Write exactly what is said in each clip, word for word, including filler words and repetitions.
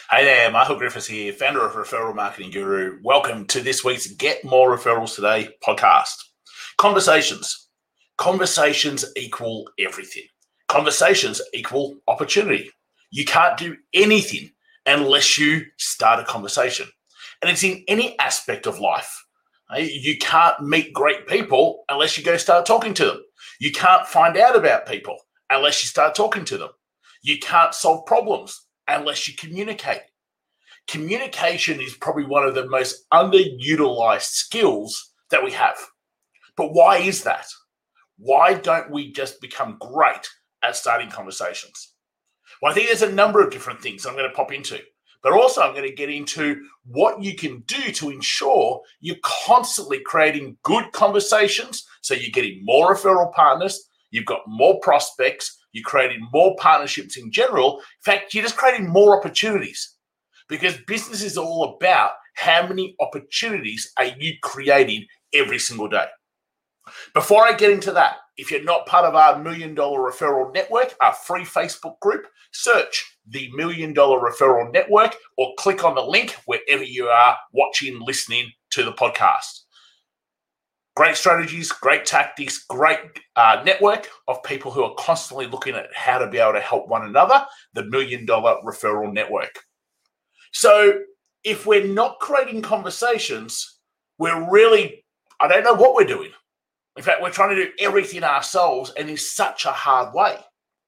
Hey there, Michael Griffiths here, founder of Referral Marketing Guru. Welcome to this week's Get More Referrals Today podcast. Conversations. Conversations equal everything. Conversations equal opportunity. You can't do anything unless you start a conversation. And it's in any aspect of life. You can't meet great people unless you go start talking to them. You can't find out about people unless you start talking to them. You can't solve problems unless you communicate. Communication is probably one of the most underutilized skills that we have. But why is that? Why don't we just become great at starting conversations? Well, I think there's a number of different things I'm going to pop into, but also I'm going to get into what you can do to ensure you're constantly creating good conversations so you're getting more referral partners, you've got more prospects, you're creating more partnerships in general. In fact, you're just creating more opportunities because business is all about how many opportunities are you creating every single day. Before I get into that, if you're not part of our Million Dollar Referral Network, our free Facebook group, search the Million Dollar Referral Network or click on the link wherever you are watching, listening to the podcast. Great strategies, great tactics, great uh, network of people who are constantly looking at how to be able to help one another, the Million Dollar Referral Network. So if we're not creating conversations, we're really, I don't know what we're doing. In fact, we're trying to do everything ourselves and in such a hard way.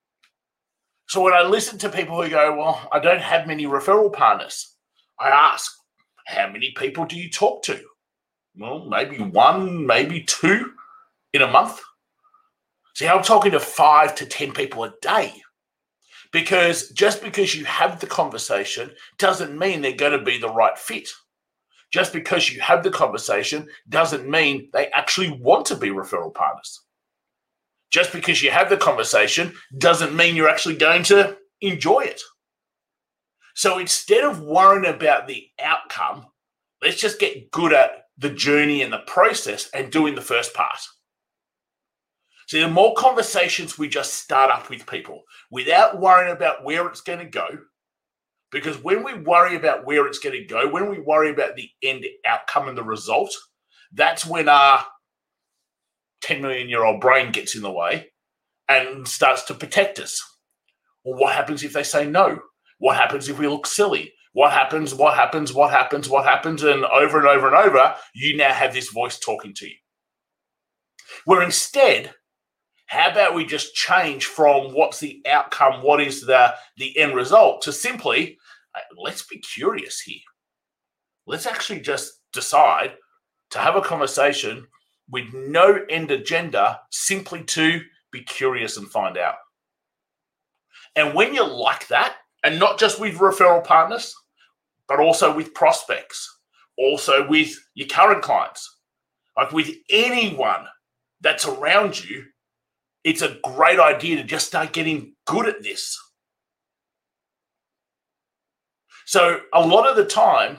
So when I listen to people who go, well, I don't have many referral partners, I ask, how many people do you talk to? Well, maybe one, maybe two in a month. See, I'm talking to five to ten people a day. Because just because you have the conversation doesn't mean they're going to be the right fit. Just because you have the conversation doesn't mean they actually want to be referral partners. Just because you have the conversation doesn't mean you're actually going to enjoy it. So instead of worrying about the outcome, let's just get good at the journey and the process and doing the first part. So the more conversations we just start up with people without worrying about where it's going to go, because when we worry about where it's going to go, when we worry about the end outcome and the result, that's when our ten million year old brain gets in the way and starts to protect us. Well, what happens if they say no? What happens if we look silly? What happens, what happens, what happens, what happens, and over and over and over, you now have this voice talking to you. Where instead, how about we just change from what's the outcome, what is the, the end result, to simply, let's be curious here. Let's actually just decide to have a conversation with no end agenda, simply to be curious and find out. And when you're like that, and not just with referral partners, but also with prospects, also with your current clients, like with anyone that's around you, it's a great idea to just start getting good at this. So a lot of the time,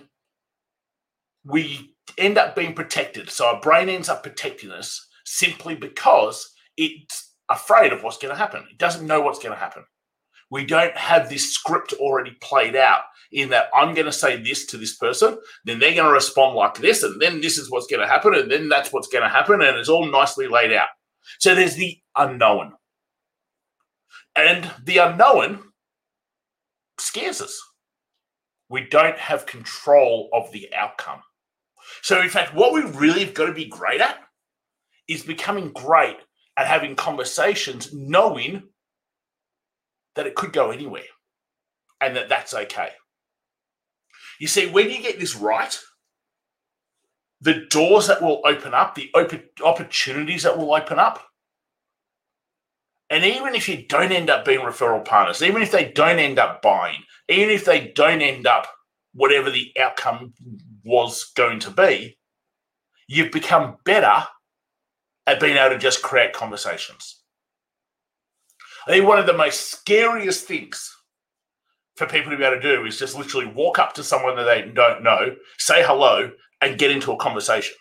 we end up being protected. So our brain ends up protecting us simply because it's afraid of what's going to happen. It doesn't know what's going to happen. We don't have this script already played out in that I'm going to say this to this person, then they're going to respond like this, and then this is what's going to happen, and then that's what's going to happen, and it's all nicely laid out. So there's the unknown. And the unknown scares us. We don't have control of the outcome. So in fact, what we really have got to be great at is becoming great at having conversations, knowing that it could go anywhere and that that's okay. You see, when you get this right, the doors that will open up, the open opportunities that will open up, and even if you don't end up being referral partners, even if they don't end up buying, even if they don't end up whatever the outcome was going to be, you've become better at being able to just create conversations. I think one of the most scariest things for people to be able to do is just literally walk up to someone that they don't know, say hello, and get into a conversation.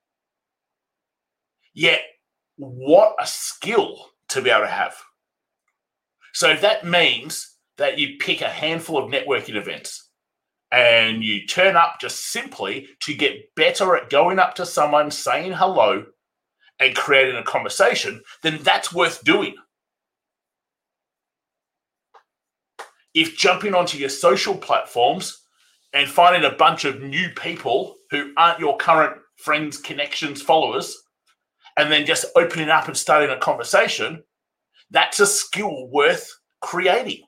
Yet, what a skill to be able to have. So if that means that you pick a handful of networking events, and you turn up just simply to get better at going up to someone, saying hello, and creating a conversation, then that's worth doing. If jumping onto your social platforms and finding a bunch of new people who aren't your current friends, connections, followers, and then just opening up and starting a conversation, that's a skill worth creating.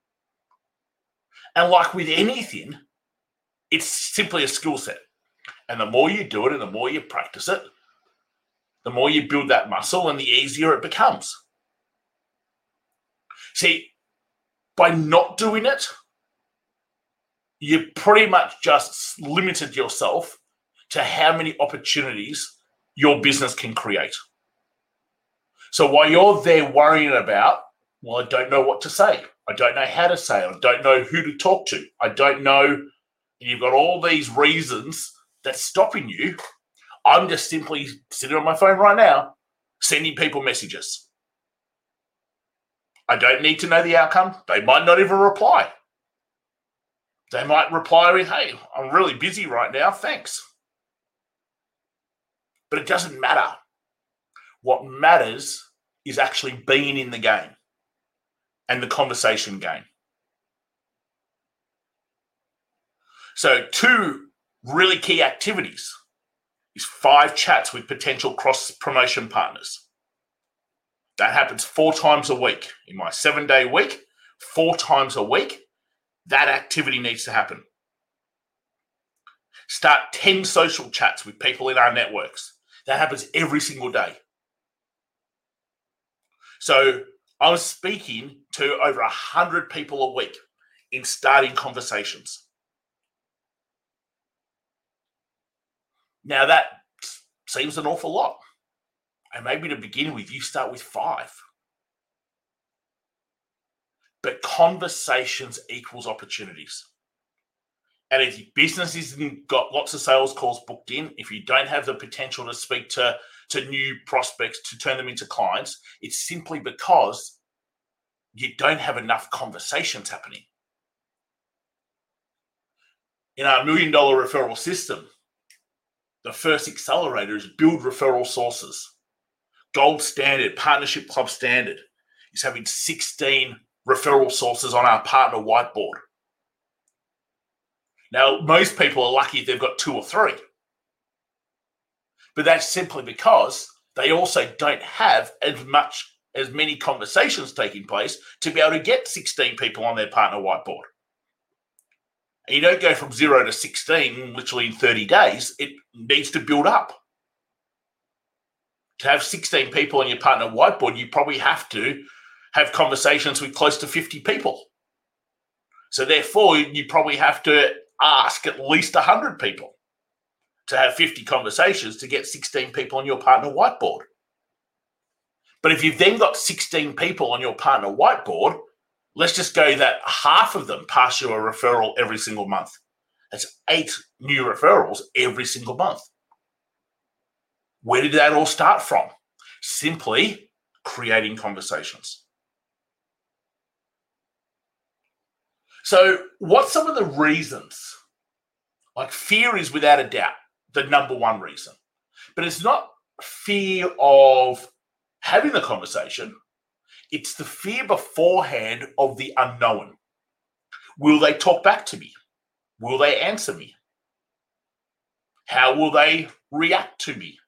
And like with anything, it's simply a skill set. And the more you do it and the more you practice it, the more you build that muscle and the easier it becomes. See, by not doing it, you pretty much just limited yourself to how many opportunities your business can create. So while you're there worrying about, well, I don't know what to say, I don't know how to say it, I don't know who to talk to, I don't know, and you've got all these reasons that's stopping you, I'm just simply sitting on my phone right now, sending people messages. I don't need to know the outcome. They might not even reply. They might reply with, hey, I'm really busy right now, thanks. But it doesn't matter. What matters is actually being in the game and the conversation game. So two really key activities is five chats with potential cross-promotion partners. That happens four times a week. In my seven-day week, four times a week, that activity needs to happen. Start ten social chats with people in our networks. That happens every single day. So I was speaking to over one hundred people a week in starting conversations. Now that seems an awful lot. And maybe to begin with, you start with five. But conversations equals opportunities. And if your business hasn't got lots of sales calls booked in, if you don't have the potential to speak to, to new prospects, to turn them into clients, it's simply because you don't have enough conversations happening. In our million dollar referral system, the first accelerator is build referral sources. Gold standard, Partnership Club standard is having sixteen referral sources on our partner whiteboard. Now, most people are lucky if they've got two or three. But that's simply because they also don't have as much, as many conversations taking place to be able to get sixteen people on their partner whiteboard. And you don't go from zero to sixteen literally in thirty days. It needs to build up. To have sixteen people on your partner whiteboard, you probably have to have conversations with close to fifty people. So therefore, you probably have to ask at least one hundred people to have fifty conversations to get sixteen people on your partner whiteboard. But if you've then got sixteen people on your partner whiteboard, let's just go that half of them pass you a referral every single month. That's eight new referrals every single month. Where did that all start from? Simply creating conversations. So what's some of the reasons? Like fear is without a doubt the number one reason. But it's not fear of having the conversation. It's the fear beforehand of the unknown. Will they talk back to me? Will they answer me? How will they react to me?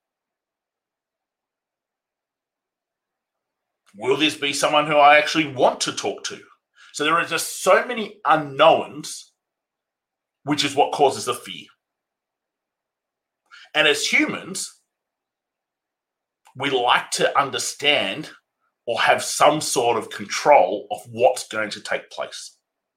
Will this be someone who I actually want to talk to? So there are just so many unknowns, which is what causes the fear. And as humans, we like to understand or have some sort of control of what's going to take place.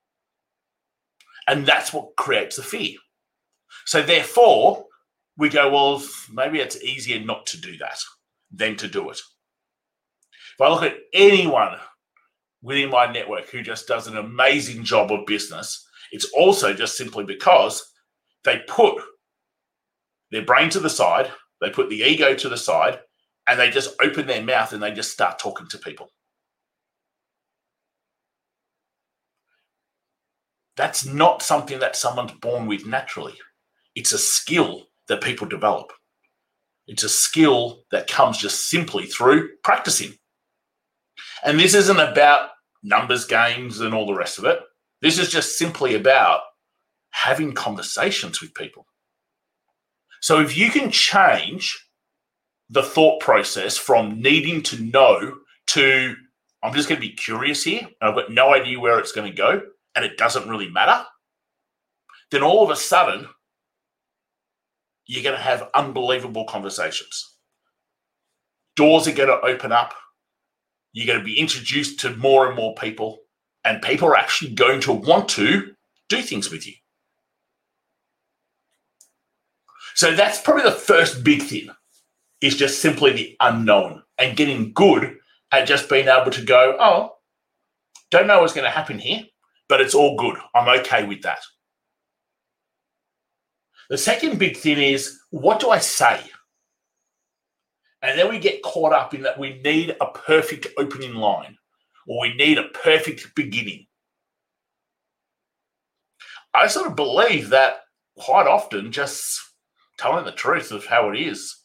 And that's what creates the fear. So therefore, we go, well, maybe it's easier not to do that than to do it. If I look at anyone within my network who just does an amazing job of business, it's also just simply because they put their brain to the side, they put the ego to the side, and they just open their mouth and they just start talking to people. That's not something that someone's born with naturally. It's a skill that people develop. It's a skill that comes just simply through practicing. And this isn't about numbers games and all the rest of it. This is just simply about having conversations with people. So if you can change the thought process from needing to know to, I'm just going to be curious here, and I've got no idea where it's going to go, and it doesn't really matter, then all of a sudden, you're going to have unbelievable conversations. Doors are going to open up. You're going to be introduced to more and more people, and people are actually going to want to do things with you. So that's probably the first big thing, is just simply the unknown and getting good at just being able to go, oh, don't know what's going to happen here, but it's all good. I'm okay with that. The second big thing is, what do I say? And then we get caught up in that we need a perfect opening line, or we need a perfect beginning. I sort of believe that quite often just telling the truth of how it is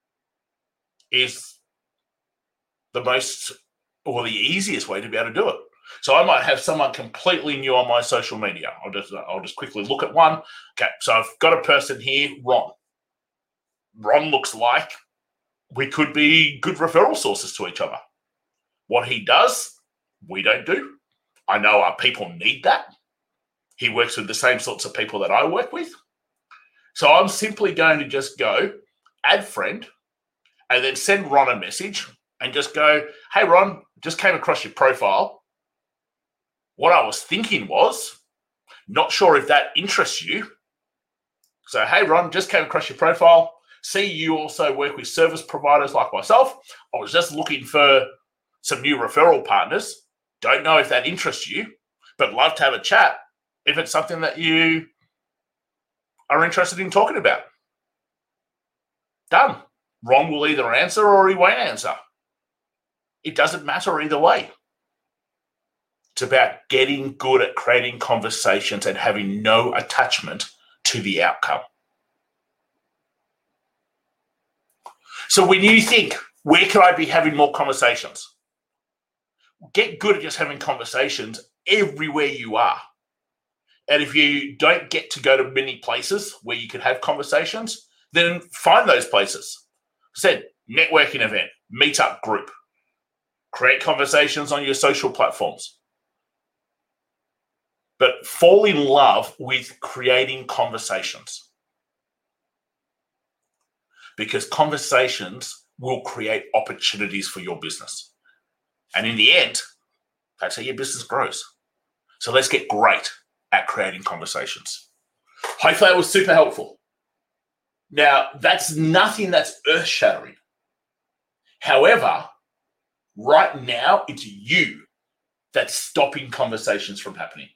is the most, or the easiest way to be able to do it. So I might have someone completely new on my social media. I'll just I'll just quickly look at one. Okay, so I've got a person here, Ron. Ron looks like we could be good referral sources to each other. What he does, we don't do. I know our people need that. He works with the same sorts of people that I work with. So I'm simply going to just go, add friend, and then send Ron a message and just go, hey, Ron, just came across your profile. What I was thinking was, not sure if that interests you. So, hey, Ron, just came across your profile. See, you also work with service providers like myself. I was just looking for some new referral partners. Don't know if that interests you, but love to have a chat if it's something that you are interested in talking about. Done. Ron will either answer or he won't answer. It doesn't matter either way. It's about getting good at creating conversations and having no attachment to the outcome. So when you think, where can I be having more conversations? Get good at just having conversations everywhere you are. And if you don't get to go to many places where you can have conversations, then find those places. I said, networking event, meetup group, create conversations on your social platforms. But fall in love with creating conversations, because conversations will create opportunities for your business. And in the end, that's how your business grows. So let's get great at creating conversations. Hopefully that was super helpful. Now, that's nothing that's earth-shattering. However, right now, it's you that's stopping conversations from happening.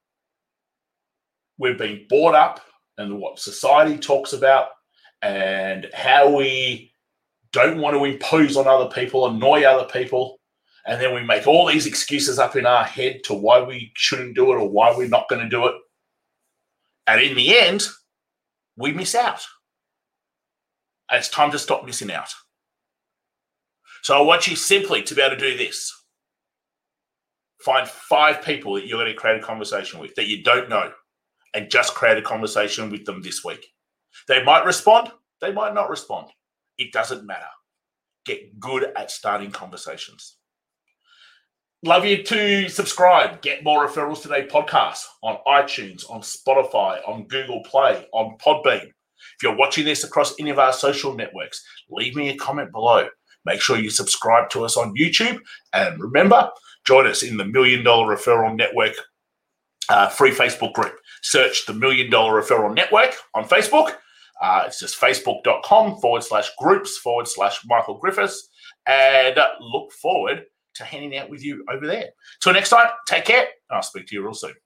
We've been brought up and what society talks about and how we don't want to impose on other people, annoy other people, and then we make all these excuses up in our head to why we shouldn't do it or why we're not going to do it. And in the end, we miss out. And it's time to stop missing out. So I want you simply to be able to do this. Find five people that you're going to create a conversation with that you don't know, and just create a conversation with them this week. They might respond. They might not respond. It doesn't matter. Get good at starting conversations. Love you to subscribe. Get More Referrals Today podcast on iTunes, on Spotify, on Google Play, on Podbean. If you're watching this across any of our social networks, leave me a comment below. Make sure you subscribe to us on YouTube. And remember, join us in the Million Dollar Referral Network uh, free Facebook group. Search the Million Dollar Referral Network on Facebook. Uh, it's just facebook.com forward slash groups forward slash Michael Griffiths. And uh, look forward to hanging out with you over there. Till next time, take care. And I'll speak to you real soon.